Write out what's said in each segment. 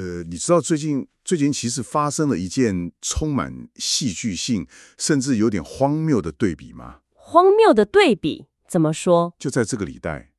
你知道最近其实发生了一件充满戏剧性，甚至有点荒谬的对比吗？ 荒谬的对比怎么说？ 就在这个礼拜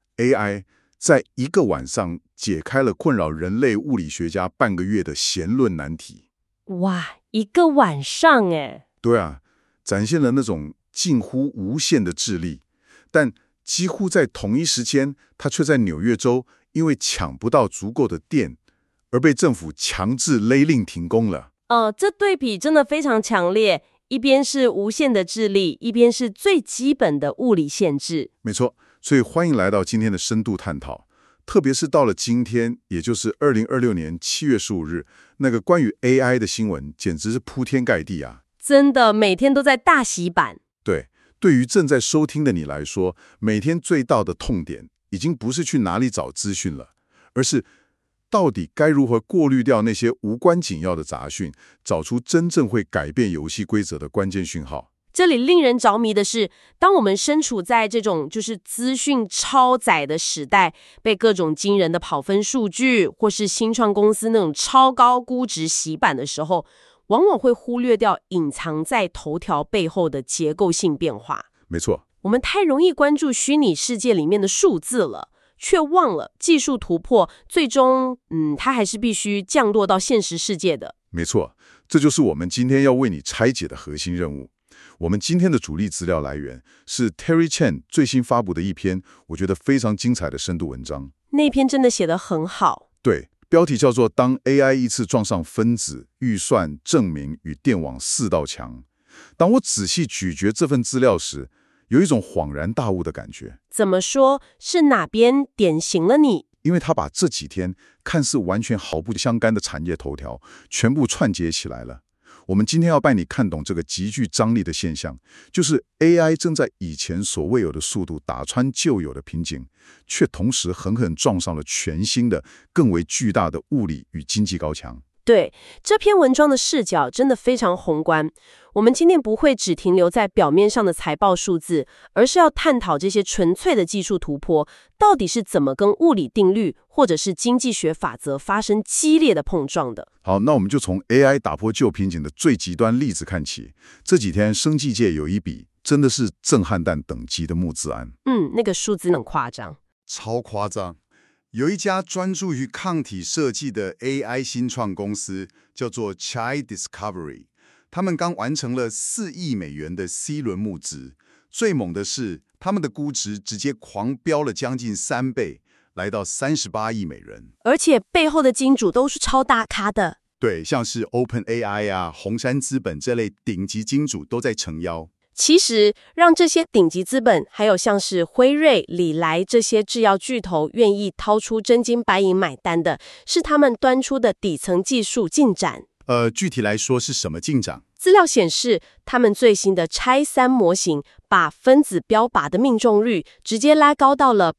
，AI 在一个晚上解开了困扰人类物理学家半个月的弦论难题。 哇，一个晚上诶。 对啊，展现了那种近乎无限的智力，但几乎在同一时间，它却在纽约州因为抢不到足够的电，而被政府强制勒令停工了。 这对比真的非常强烈，一边是无限的智力，一边是最基本的物理限制。 没错，所以欢迎来到今天的深度探讨，特别是到了今天，也就是2026年7月15日，那个关于 AI 的新闻简直是铺天盖地啊！ 真的，每天都在大洗版。 对，对于正在收听的你来说，每天最大的痛点已经不是去哪里找资讯了，而是到底该如何过滤掉那些无关紧要的杂讯，找出真正会改变游戏规则的关键讯号。 这里令人着迷的是，当我们身处在这种就是资讯超载的时代，被各种惊人的跑分数据或是新创公司那种超高估值洗版的时候，往往会忽略掉隐藏在头条背后的结构性变化。 没错， 我们太容易关注虚拟世界里面的数字了，却忘了技术突破最终，它还是必须降落到现实世界的。 没错，这就是我们今天要为你拆解的核心任务。我们今天的主力资料来源是 Terry Chen 最新发布的一篇我觉得非常精彩的深度文章。 那篇真的写得很好。 对，标题叫做当 AI 依次撞上分子、预算、证明与电网4道墙。当我仔细咀嚼这份资料时，有一种恍然大悟的感觉。 怎么说？是哪边点醒了你？ 因为他把这几天看似完全毫不相干的产业头条全部串接起来了。我们今天要带你看懂这个极具张力的现象，就是 AI 正在以前所未有的速度打穿旧有的瓶颈，却同时狠狠撞上了全新的、更为巨大的物理与经济高墙。 对，这篇文章的视角真的非常宏观。我们今天不会只停留在表面上的财报数字，而是要探讨这些纯粹的技术突破到底是怎么跟物理定律或者是经济学法则发生激烈的碰撞的。 好，那我们就从 AI 打破旧瓶颈的最极端例子看起。这几天生技界有一笔真的是震撼弹等级的募资案。 那个数字很夸张。 超夸张。有一家专注于抗体设计的 AI 新创公司，叫做 Chai Discovery， 他们刚完成了4亿美元的 C 轮募资。最猛的是，他们的估值直接狂飙了将近3倍，来到38亿美元。 而且背后的金主都是超大咖的。 对，像是 OpenAI 啊、红杉资本这类顶级金主都在撑腰。 其实，让这些顶级资本，还有像是辉瑞、礼来这些制药巨头愿意掏出真金白银买单的，是他们端出的底层技术进展。 具体来说是什么进展？ 资料显示，他们最新的拆3模型把分子标靶的命中率直接拉高到了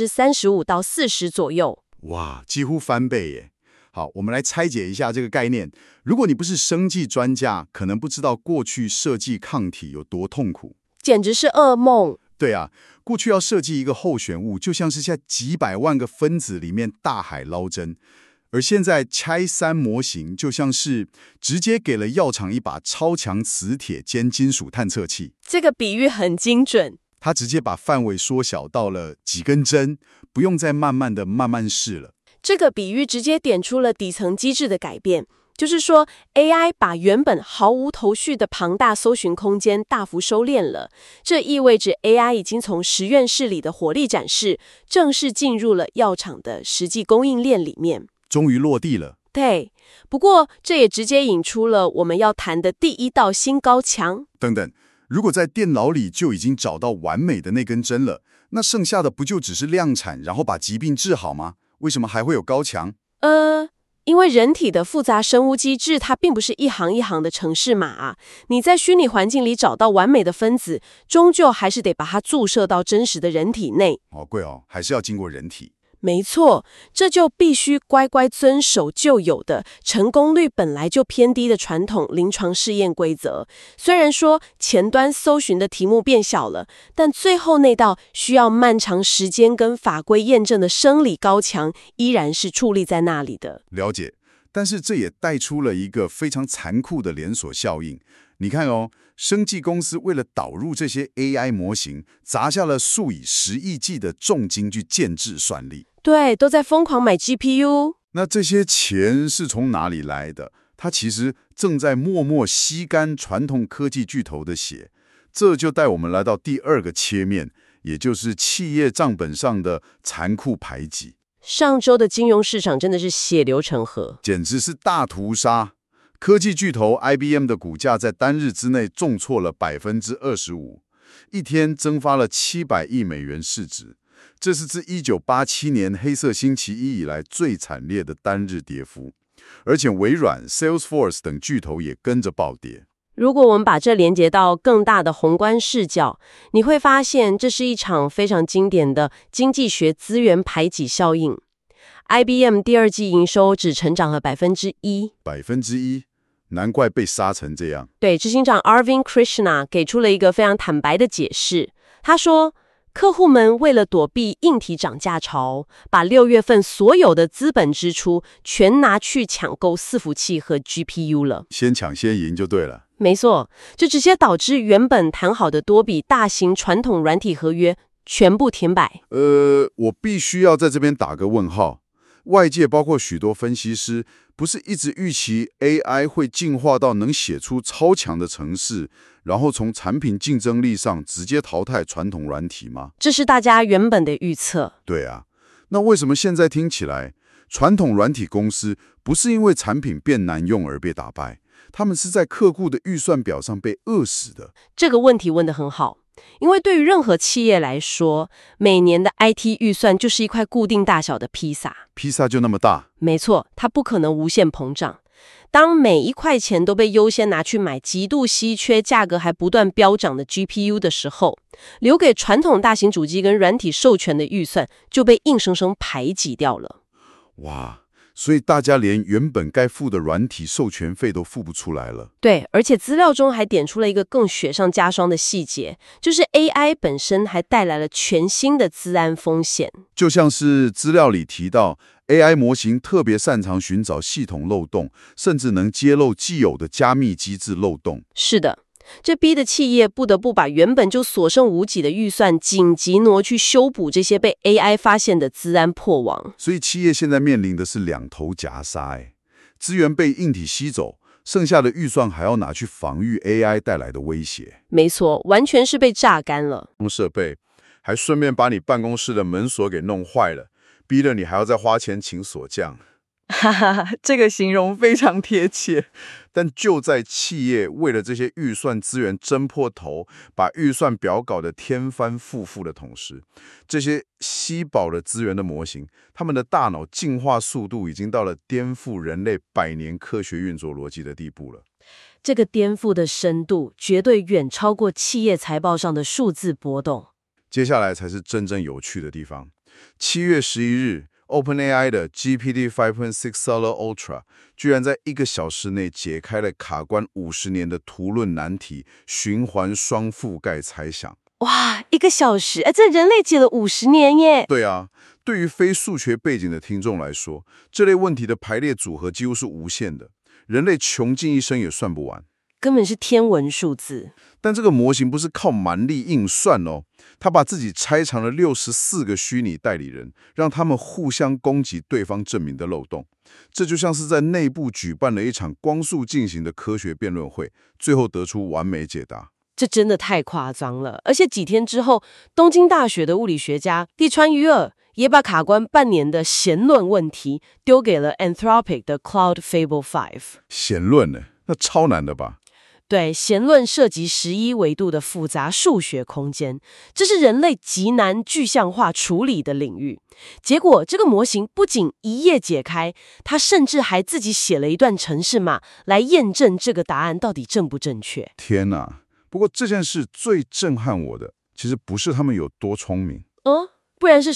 35%到40%左右。 哇，几乎翻倍耶！好，我们来拆解一下这个概念。如果你不是生技专家，可能不知道过去设计抗体有多痛苦， 简直是噩梦。 对啊，过去要设计一个候选物，就像是在几百万个分子里面大海捞针。而现在拆3模型就像是直接给了药厂一把超强磁铁兼金属探测器。 这个比喻很精准。 它直接把范围缩小到了几根针，不用再慢慢试了。 这个比喻直接点出了底层机制的改变，就是说 AI 把原本毫无头绪的庞大搜寻空间大幅收敛了。这意味着 AI 已经从实验室里的火力展示，正式进入了药厂的实际供应链里面， 终于落地了。 对，不过这也直接引出了我们要谈的第一道新高墙。 等等，如果在电脑里就已经找到完美的那根针了，那剩下的不就只是量产，然后把疾病治好吗？为什么还会有高墙？ 因为人体的复杂生物机制，它并不是一行一行的程式码啊。你在虚拟环境里找到完美的分子，终究还是得把它注射到真实的人体内。 贵哦，还是要经过人体。 没错，这就必须乖乖遵守旧有的成功率本来就偏低的传统临床试验规则。虽然说前端搜寻的题目变小了，但最后那道需要漫长时间跟法规验证的生理高墙依然是矗立在那里的。 了解，但是这也带出了一个非常残酷的连锁效应。你看哦，生技公司为了导入这些 AI 模型，砸下了数以10亿计的重金去建制算力。 对，都在疯狂买 GPU。 那这些钱是从哪里来的？它其实正在默默吸干传统科技巨头的血。这就带我们来到第二个切面，也就是企业账本上的残酷排挤。 上周的金融市场真的是血流成河， 简直是大屠杀。科技巨头 IBM 的股价在单日之内重挫了25%，一天蒸发了700亿美元市值。这是自1987年黑色星期一以来最惨烈的单日跌幅，而且微软、Salesforce 等巨头也跟着暴跌。 如果我们把这连接到更大的宏观视角，你会发现这是一场非常经典的经济学资源排挤效应。IBM 第二季营收只成长了1%， 1%，难怪被杀成这样。 对，执行长 Arvind Krishna 给出了一个非常坦白的解释。他说，客户们为了躲避硬体涨价潮，把6月份所有的资本支出全拿去抢购伺服器和 GPU 了。 先抢先赢就对了。 没错，就直接导致原本谈好的多笔大型传统软体合约全部停摆。 我必须要在这边打个问号。外界包括许多分析师，不是一直预期 AI 会进化到能写出超强的程式，然后从产品竞争力上直接淘汰传统软体吗？ 这是大家原本的预测。 对啊，那为什么现在听起来传统软体公司不是因为产品变难用而被打败，他们是在客户的预算表上被饿死的？ 这个问题问得很好。因为对于任何企业来说，每年的 IT 预算就是一块固定大小的披萨。 披萨就那么大？ 没错，它不可能无限膨胀。当每一块钱都被优先拿去买极度稀缺、价格还不断飙涨的 GPU 的时候，留给传统大型主机跟软体授权的预算就被硬生生排挤掉了。 哇！所以大家连原本该付的软体授权费都付不出来了。 对，而且资料中还点出了一个更雪上加霜的细节，就是 AI 本身还带来了全新的资安风险。 就像是资料里提到 AI 模型特别擅长寻找系统漏洞，甚至能揭露既有的加密机制漏洞。 是的，这逼得企业不得不把原本就所剩无几的预算紧急挪去修补这些被 AI 发现的资安破网。 所以企业现在面临的是两头夹杀，资源被硬体吸走，剩下的预算还要拿去防御 AI 带来的威胁。 没错，完全是被榨干了。 设备还顺便把你办公室的门锁给弄坏了，逼得你还要再花钱请锁匠。 哈哈，这个形容非常贴切。 但就在企业为了这些预算资源争破头，把预算表搞得天翻覆覆的同时，这些稀薄的资源的模型，他们的大脑进化速度已经到了颠覆人类100年科学运作逻辑的地步了。 这个颠覆的深度绝对远超过企业财报上的数字波动。 接下来才是真正有趣的地方。7月11日，OpenAI 的 GPT 5.6 Solr Ultra 居然在1个小时内解开了卡关50年的图论难题——循环双覆盖猜想。 哇，1个小时，这人类解了50年耶！ 对啊，对于非数学背景的听众来说，这类问题的排列组合几乎是无限的，人类穷尽一生也算不完。 根本是天文数字。 但这个模型不是靠蛮力硬算哦，他把自己拆成了64个虚拟代理人，让他们互相攻击对方证明的漏洞。这就像是在内部举办了一场光速进行的科学辩论会，最后得出完美解答。 这真的太夸张了。而且几天之后，东京大学的物理学家地川裕二也把卡关半年的弦论问题丢给了 Anthropic 的 Cloud Fable 5。 弦论呢？那超难的吧？ 对，弦论涉及11维度的复杂数学空间，这是人类极难具象化处理的领域。结果这个模型不仅一夜解开，它甚至还自己写了一段程式码来验证这个答案到底正不正确。 天哪！不过这件事最震撼我的，其实不是他们有多聪明， 不然是什么？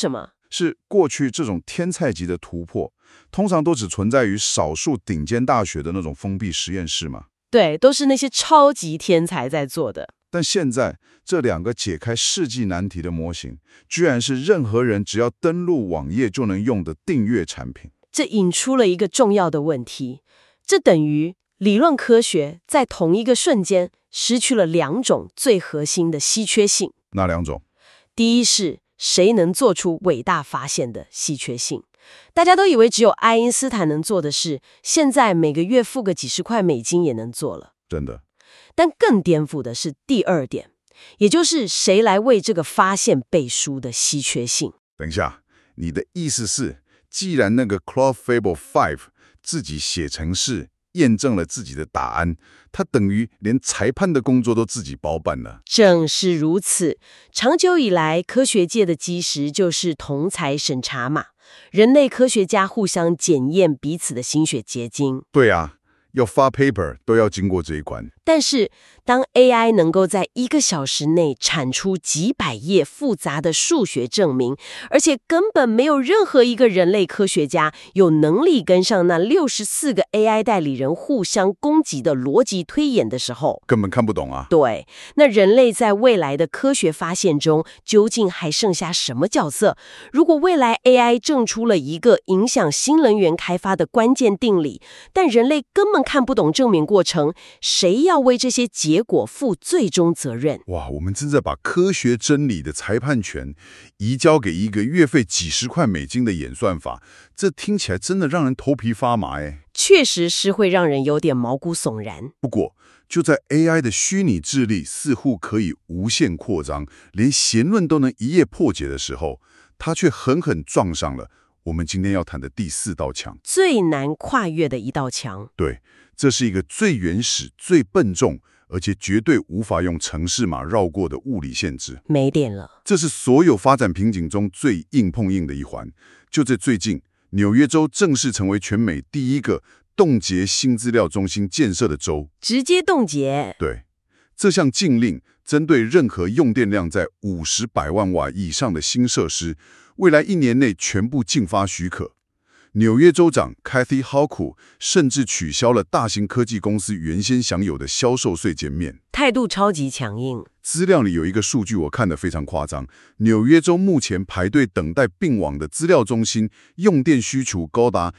是过去这种天才级的突破，通常都只存在于少数顶尖大学的那种封闭实验室嘛。 对，都是那些超级天才在做的。 但现在这两个解开世纪难题的模型，居然是任何人只要登录网页就能用的订阅产品。 这引出了一个重要的问题，这等于理论科学在同一个瞬间失去了两种最核心的稀缺性。 哪两种？ 第一是谁能做出伟大发现的稀缺性。大家都以为只有爱因斯坦能做的事，现在每个月付个几十块美金也能做了。 真的。 但更颠覆的是第二点，也就是谁来为这个发现背书的稀缺性。 等一下，你的意思是，既然那个 Claude Fable 5自己写程式验证了自己的答案，他等于连裁判的工作都自己包办了。 正是如此，长久以来，科学界的基石就是同侪审查嘛，人类科学家互相检验彼此的心血结晶。 对啊，要发 paper 都要经过这一关。 但是，当 AI 能够在1个小时内产出几百页复杂的数学证明，而且根本没有任何一个人类科学家有能力跟上那64个 AI 代理人互相攻击的逻辑推演的时候， 根本看不懂啊。 对，那人类在未来的科学发现中究竟还剩下什么角色？如果未来 AI 证出了一个影响新能源开发的关键定理，但人类根本看不懂证明过程，谁要为这些结果负最终责任？ 哇，我们正在把科学真理的裁判权移交给一个月费几十块美金的演算法，这听起来真的让人头皮发麻哎。 确实是会让人有点毛骨悚然。 不过，就在 AI 的虚拟智力似乎可以无限扩张，连弦论都能一夜破解的时候，它却狠狠撞上了我们今天要谈的第4道墙， 最难跨越的一道墙。 对，这是一个最原始、最笨重，而且绝对无法用程式码绕过的物理限制。 没电了。 这是所有发展瓶颈中最硬碰硬的一环。就在最近，纽约州正式成为全美第一个冻结新资料中心建设的州。 直接冻结。 对，这项禁令针对任何用电量在50百万瓦以上的新设施，未来1年内全部禁发许可。纽约州长 Kathy Hochul 甚至取消了大型科技公司原先享有的销售税减免， 态度超级强硬。 资料里有一个数据我看得非常夸张，纽约州目前排队等待并网的资料中心用电需求高达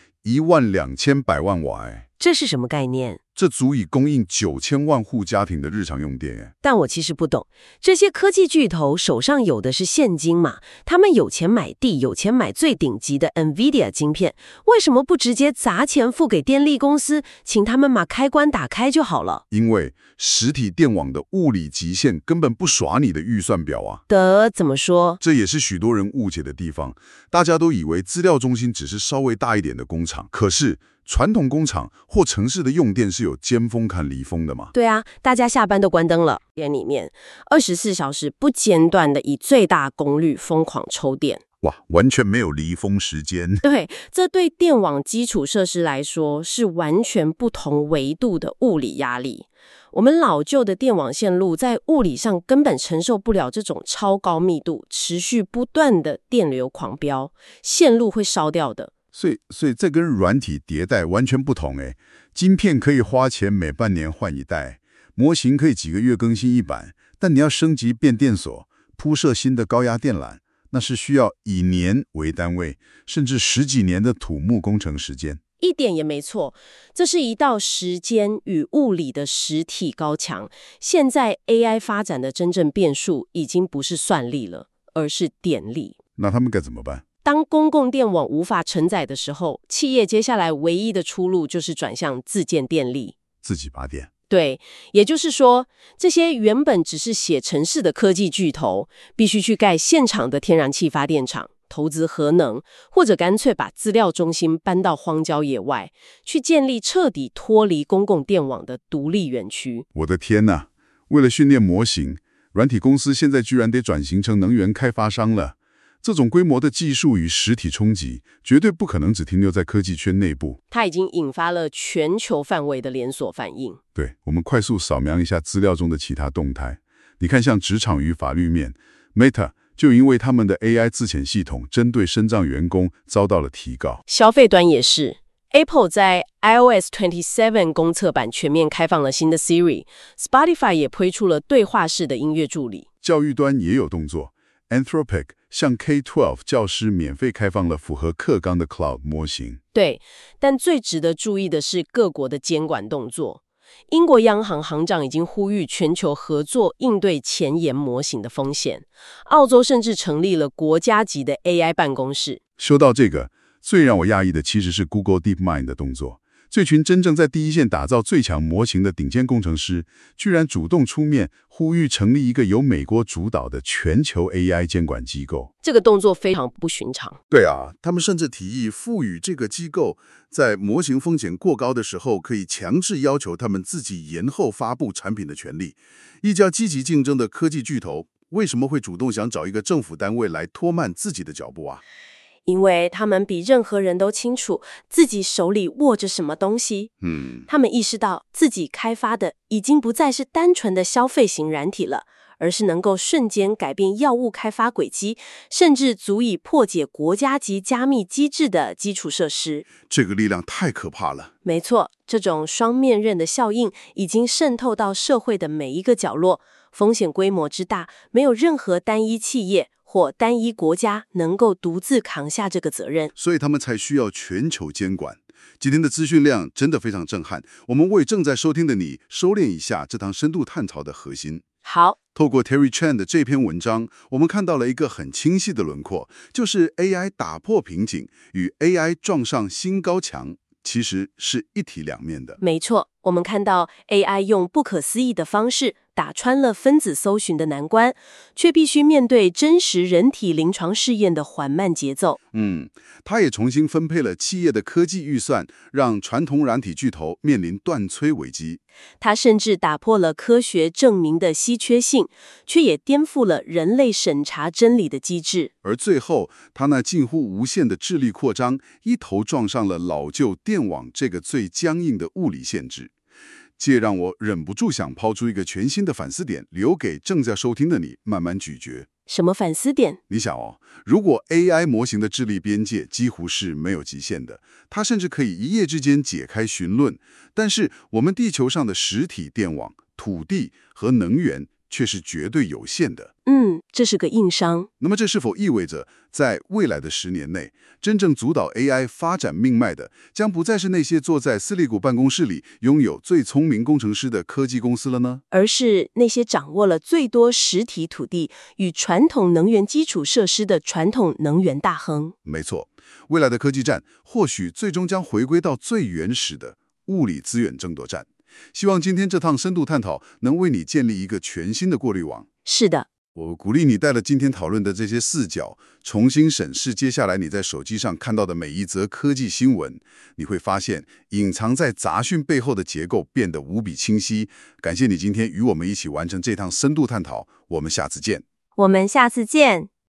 12100百万瓦哎。 这是什么概念？ 这足以供应9000万户家庭的日常用电哎。 但我其实不懂，这些科技巨头手上有的是现金嘛，他们有钱买地，有钱买最顶级的 NVIDIA 晶片，为什么不直接砸钱付给电力公司，请他们把开关打开就好了？ 因为实体电网的物理极限根本不耍你的预算表啊。 怎么说？ 这也是许多人误解的地方，大家都以为资料中心只是稍微大一点的工厂，可是传统工厂或城市的用电是有尖峰和离峰的嘛？ 对啊，大家下班都关灯了，店里面24小时不间断的以最大功率疯狂抽电。 哇，完全没有离峰时间。 对，这对电网基础设施来说是完全不同维度的物理压力。我们老旧的电网线路在物理上根本承受不了这种超高密度、持续不断的电流狂飙，线路会烧掉的。 所以这跟软体迭代完全不同诶。晶片可以花钱每半年换一代，模型可以几个月更新一版，但你要升级变电所，铺设新的高压电缆，那是需要以年为单位，甚至10几年的土木工程时间。 一点也没错，这是一道时间与物理的实体高墙。现在 AI 发展的真正变数已经不是算力了，而是电力。 那他们该怎么办？ 当公共电网无法承载的时候，企业接下来唯一的出路就是转向自建电力， 自己拔电。 对，也就是说，这些原本只是写程式的科技巨头，必须去盖现场的天然气发电厂，投资核能，或者干脆把资料中心搬到荒郊野外，去建立彻底脱离公共电网的独立园区。 我的天哪！为了训练模型，软体公司现在居然得转型成能源开发商了。这种规模的技术与实体冲击，绝对不可能只停留在科技圈内部。 它已经引发了全球范围的连锁反应。 对，我们快速扫描一下资料中的其他动态。你看，像职场与法律面 ，Meta 就因为他们的 AI 自潜系统针对身障员工遭到了提告。 消费端也是。Apple 在 iOS 27公测版全面开放了新的 Siri，Spotify 也推出了对话式的音乐助理。 教育端也有动作 ，Anthropic 向 K-12 教师免费开放了符合课纲的 Cloud 模型。 对，但最值得注意的是各国的监管动作。英国央行行长已经呼吁全球合作应对前沿模型的风险，澳洲甚至成立了国家级的 AI 办公室。 说到这个，最让我讶异的其实是 Google DeepMind 的动作。这群真正在第一线打造最强模型的顶尖工程师，居然主动出面呼吁成立一个由美国主导的全球 AI 监管机构。 这个动作非常不寻常。 对啊，他们甚至提议赋予这个机构在模型风险过高的时候，可以强制要求他们自己延后发布产品的权利。一家积极竞争的科技巨头，为什么会主动想找一个政府单位来拖慢自己的脚步啊？ 因为他们比任何人都清楚自己手里握着什么东西。他们意识到自己开发的已经不再是单纯的消费型软体了，而是能够瞬间改变药物开发轨迹，甚至足以破解国家级加密机制的基础设施。 这个力量太可怕了。 没错，这种双面刃的效应已经渗透到社会的每一个角落，风险规模之大，没有任何单一企业或单一国家能够独自扛下这个责任， 所以他们才需要全球监管。今天的资讯量真的非常震撼，我们为正在收听的你收敛一下这堂深度探讨的核心。 好， 透过 Terry Chen 的这篇文章，我们看到了一个很清晰的轮廓，就是 AI 打破瓶颈与 AI 撞上新高墙，其实是一体两面的。 没错，我们看到 AI 用不可思议的方式打穿了分子搜寻的难关，却必须面对真实人体临床试验的缓慢节奏。 它也重新分配了企业的科技预算，让传统软体巨头面临断炊危机。 它甚至打破了科学证明的稀缺性，却也颠覆了人类审查真理的机制。 而最后，它那近乎无限的智力扩张，一头撞上了老旧电网这个最僵硬的物理限制。这让我忍不住想抛出一个全新的反思点，留给正在收听的你慢慢咀嚼。 什么反思点？ 你想如果 AI 模型的智力边界几乎是没有极限的，它甚至可以一夜之间解开询论，但是我们地球上的实体电网、土地和能源却是绝对有限的。 这是个硬伤。 那么这是否意味着，在未来的10年内，真正主导 AI 发展命脉的，将不再是那些坐在私立谷办公室里拥有最聪明工程师的科技公司了呢？ 而是那些掌握了最多实体土地与传统能源基础设施的传统能源大亨。 没错，未来的科技战或许最终将回归到最原始的物理资源争夺战。希望今天这趟深度探讨能为你建立一个全新的过滤网。 是的， 我鼓励你带了今天讨论的这些视角，重新审视接下来你在手机上看到的每一则科技新闻，你会发现隐藏在杂讯背后的结构变得无比清晰。感谢你今天与我们一起完成这趟深度探讨，我们下次见。 我们下次见。